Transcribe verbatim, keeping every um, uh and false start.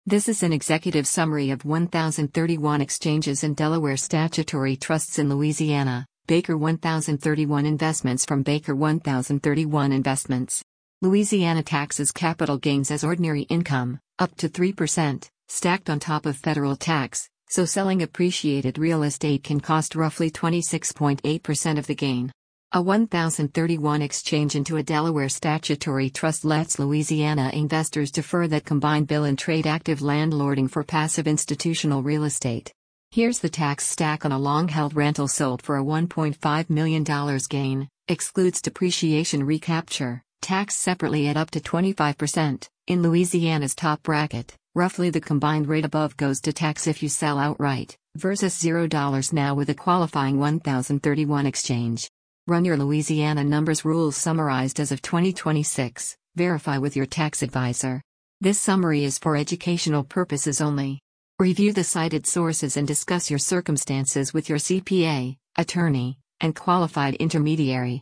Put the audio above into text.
This is an executive summary of one thousand thirty-one exchanges and Delaware statutory trusts in Louisiana. Baker one thousand thirty-one Investments from Baker one thousand thirty-one Investments. Louisiana taxes capital gains as ordinary income, up to three percent, stacked on top of federal tax, so selling appreciated real estate can cost roughly twenty-six point eight percent of the gain. A one thousand thirty-one exchange into a Delaware statutory trust lets Louisiana investors defer that combined bill and trade active landlording for passive institutional real estate. Here's the tax stack on a long-held rental sold for a one point five million dollars gain, excludes depreciation recapture, taxed separately at up to twenty-five percent. In Louisiana's top bracket, roughly the combined rate above goes to tax if you sell outright, versus zero dollars now with a qualifying one thousand thirty-one exchange. Run your Louisiana numbers. Rules summarized as of twenty twenty-six, verify with your tax advisor. This summary is for educational purposes only. Review the cited sources and discuss your circumstances with your C P A, attorney, and qualified intermediary.